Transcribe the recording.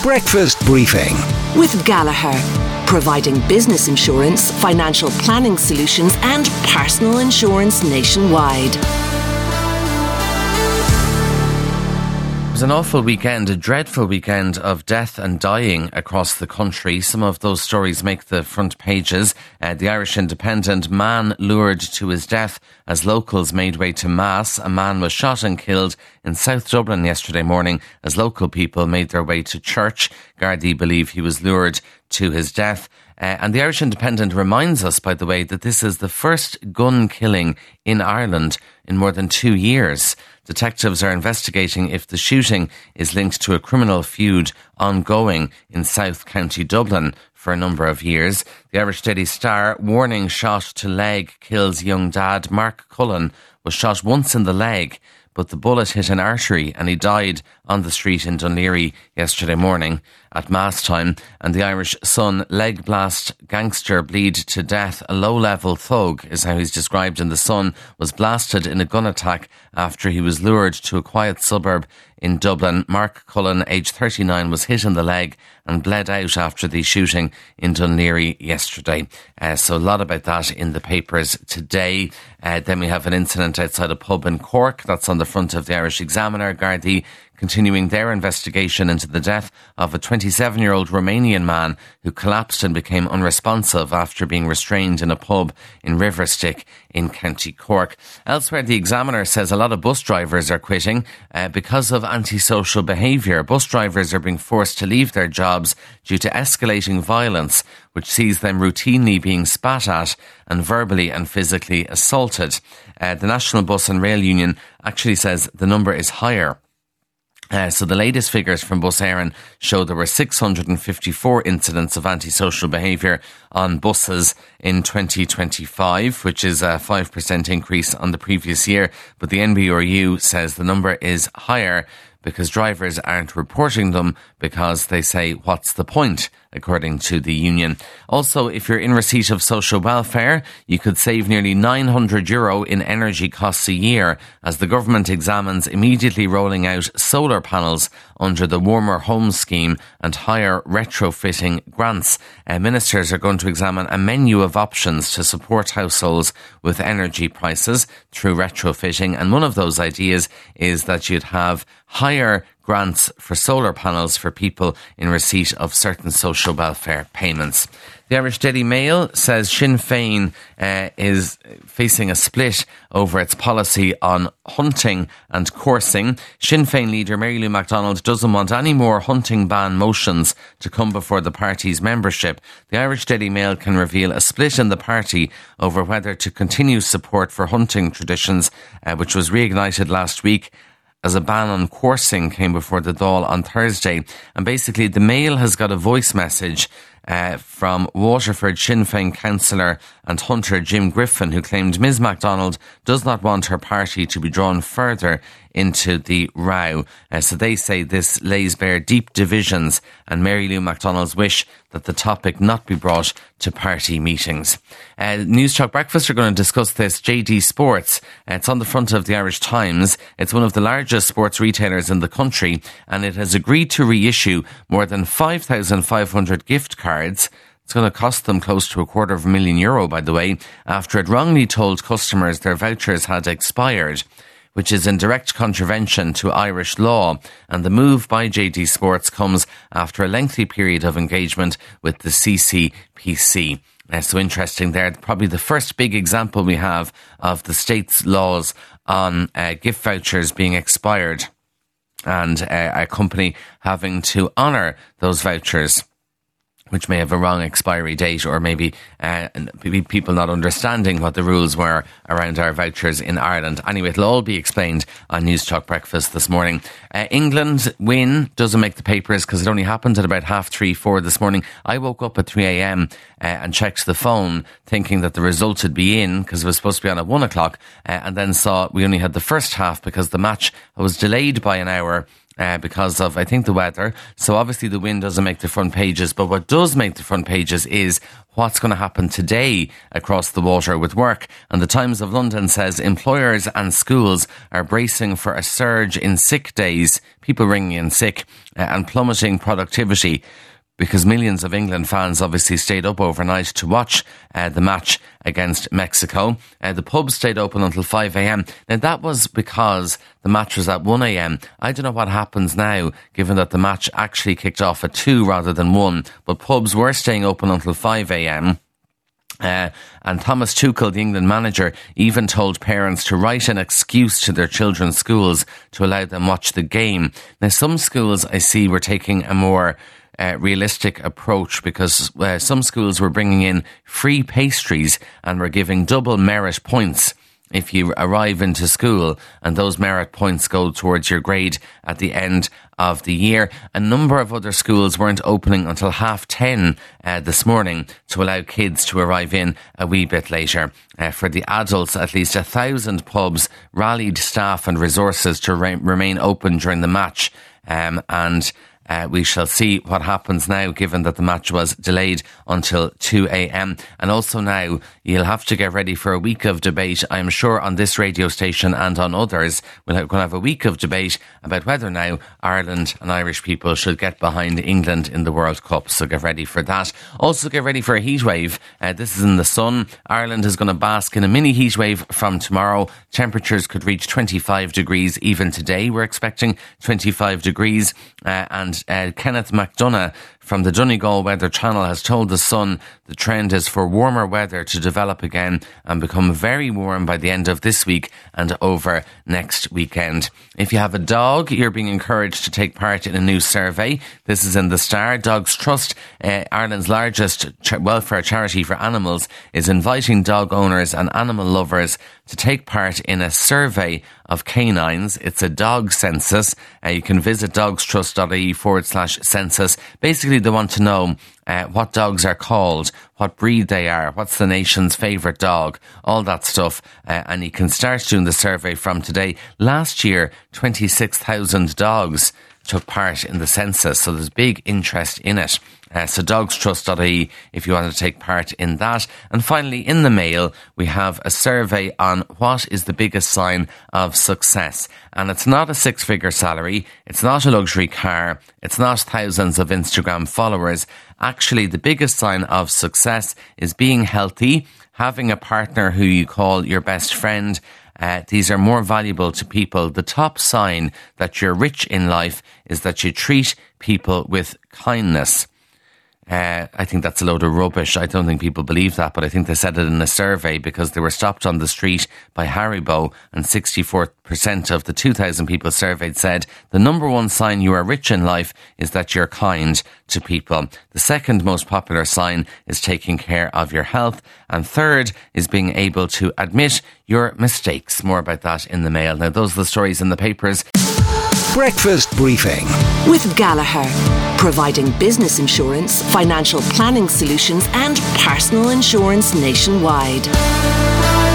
Breakfast Briefing with Gallagher, providing business insurance, financial planning solutions and personal insurance nationwide. It was an awful weekend, a dreadful weekend of death and dying across the country. Some of those stories make the front pages. The Irish Independent: man lured to his death as locals made way to Mass. A man was shot and killed in South Dublin yesterday morning as local people made their way to church. Gardaí believe he was lured to his death. And the Irish Independent reminds us, by the way, that this is the first gun killing in Ireland in more than 2 years. Detectives are investigating if the shooting is linked to a criminal feud ongoing in South County Dublin for a number of years. The Irish Daily Star: warning shot to leg kills young dad. Mark Cullen was shot once in the leg, but the bullet hit an artery and he died on the street in Dún Laoghaire yesterday morning at Mass time. And the Irish Sun: leg blast, gangster bleed to death. A low-level thug, is how he's described in the Sun, was blasted in a gun attack after he was lured to a quiet suburb in Dublin. Mark Cullen, aged 39, was hit in the leg and bled out after the shooting in Dún Laoghaire yesterday. So a lot about that in the papers today. Then we have an incident outside a pub in Cork. That's on the front of the Irish Examiner. Gardaí continuing their investigation into the death of a 27-year-old Romanian man who collapsed and became unresponsive after being restrained in a pub in Riverstick in County Cork. Elsewhere, the Examiner says a lot of bus drivers are quitting because of antisocial behaviour. Bus drivers are being forced to leave their jobs due to escalating violence, which sees them routinely being spat at and verbally and physically assaulted. The National Bus and Rail Union actually says the number is higher. So the latest figures from Bus Éireann show there were 654 incidents of antisocial behaviour on buses in 2025, which is a 5% increase on the previous year. But the NBRU says the number is higher because drivers aren't reporting them because they say, what's the point, according to the union. Also, if you're in receipt of social welfare, you could save nearly €900 in energy costs a year as the government examines immediately rolling out solar panels under the Warmer Homes Scheme and higher retrofitting grants. Ministers are going to examine a menu of options to support households with energy prices through retrofitting, and one of those ideas is that you'd have higher grants for solar panels for people in receipt of certain social welfare payments. The Irish Daily Mail says Sinn Féin is facing a split over its policy on hunting and coursing. Sinn Féin leader Mary Lou McDonald doesn't want any more hunting ban motions to come before the party's membership. The Irish Daily Mail can reveal a split in the party over whether to continue support for hunting traditions, which was reignited last week as a ban on coursing came before the Dáil on Thursday. And basically, the Mail has got a voice message from Waterford Sinn Féin councillor and hunter Jim Griffin, who claimed Ms MacDonald does not want her party to be drawn further into the row. So they say this lays bare deep divisions and Mary Lou MacDonald's wish that the topic not be brought to party meetings. News Talk Breakfast are going to discuss this. JD Sports, it's on the front of the Irish Times. It's one of the largest sports retailers in the country, and it has agreed to reissue more than 5,500 gift cards. It's going to cost them close to €250,000, by the way, after it wrongly told customers their vouchers had expired, which is in direct contravention to Irish law. And the move by JD Sports comes after a lengthy period of engagement with the CCPC. So interesting there. Probably the first big example we have of the state's laws on gift vouchers being expired and a company having to honour those vouchers, which may have a wrong expiry date, or maybe people not understanding what the rules were around our vouchers in Ireland. Anyway, it'll all be explained on News Talk Breakfast this morning. England win doesn't make the papers because it only happened at about 3:30-4 this morning. I woke up at 3 a.m. And checked the phone thinking that the result would be in because it was supposed to be on at 1 o'clock, and then saw we only had the first half because the match was delayed by an hour because of, I think, the weather. So obviously the wind doesn't make the front pages, but what does make the front pages is what's going to happen today across the water with work. And the Times of London says employers and schools are bracing for a surge in sick days, people ringing in sick, and plummeting productivity, because millions of England fans obviously stayed up overnight to watch the match against Mexico. The pubs stayed open until 5 a.m. Now, that was because the match was at 1 a.m. I don't know what happens now, given that the match actually kicked off at 2 rather than 1, but pubs were staying open until 5 a.m. And Thomas Tuchel, the England manager, even told parents to write an excuse to their children's schools to allow them watch the game. Now, some schools I see were taking a more realistic approach, because some schools were bringing in free pastries and were giving double merit points if you arrive into school, and those merit points go towards your grade at the end of the year. A number of other schools weren't opening until 10:30 this morning to allow kids to arrive in a wee bit later. For the adults, at least 1,000 pubs rallied staff and resources to remain open during the match, and we shall see what happens now, given that the match was delayed until 2 a.m. And also now, you'll have to get ready for a week of debate. I'm sure on this radio station and on others, we're going to have a week of debate about whether now Ireland and Irish people should get behind England in the World Cup. So get ready for that. Also get ready for a heat wave. This is in the sun. Ireland is going to bask in a mini heat wave from tomorrow. Temperatures could reach 25 degrees even today. We're expecting 25 degrees. And Kenneth McDonough from the Donegal Weather Channel has told The Sun the trend is for warmer weather to develop again and become very warm by the end of this week and over next weekend. If you have a dog, you're being encouraged to take part in a new survey. This is in the Star. Dogs Trust, Ireland's largest welfare charity for animals, is inviting dog owners and animal lovers to take part in a survey of canines. It's a dog census. You can visit dogstrust.ie/census. Basically, they want to know what dogs are called, what breed they are, what's the nation's favourite dog, all that stuff. And you can start doing the survey from today. Last year, 26,000 dogs took part in the census, so there's big interest in it. So dogstrust.ie if you want to take part in that. And finally, in the mail, we have a survey on what is the biggest sign of success. And it's not a six-figure salary, it's not a luxury car, it's not thousands of Instagram followers. Actually, the biggest sign of success is being healthy, having a partner who you call your best friend. These are more valuable to people. The top sign that you're rich in life is that you treat people with kindness. I think that's a load of rubbish. I don't think people believe that, but I think they said it in a survey because they were stopped on the street by Haribo, and 64% of the 2,000 people surveyed said the number one sign you are rich in life is that you're kind to people. The second most popular sign is taking care of your health, and third is being able to admit your mistakes. More about that in the mail. Now, those are the stories in the papers. Breakfast Briefing with Gallagher, providing business insurance, financial planning solutions and personal insurance nationwide.